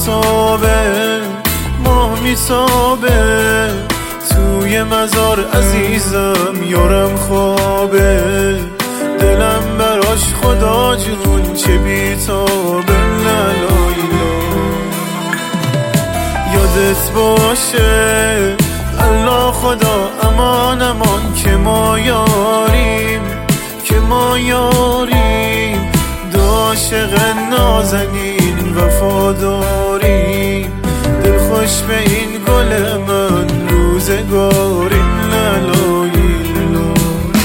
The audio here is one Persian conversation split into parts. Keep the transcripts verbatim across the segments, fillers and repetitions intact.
میتابه ماه میتابه توی مزار عزیزم یارم خوابه دلم براش خدا جون چه بیتابه لالایلا یادت باشه الله خدا امان امان که ما یاریم که ما یاریم دو عاشق نازنین وفاداریم دل خوش به این گل من روزگاریم لالایلا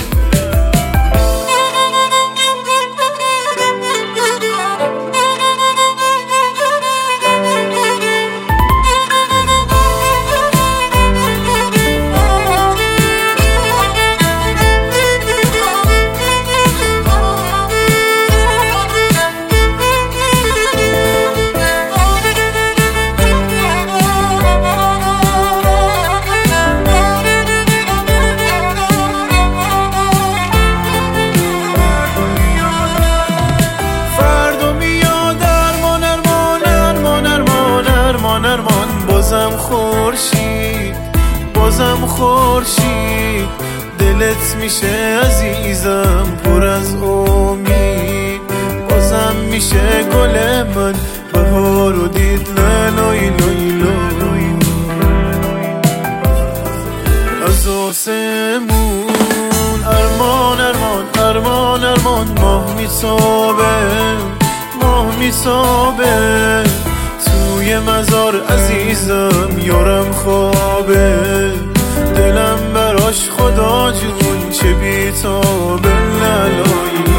بازم خورشید بازم خورشید دلت میشه عزیزم پر از امید بازم میشه گل من بهار و دید لالای لالای از آسمون ارمان ارمان ارمان ارمان ماه میتابه ماه میتابه توی مزار عزیزم یارم خوابه دلم براش خدا جون چه بیتابه لالای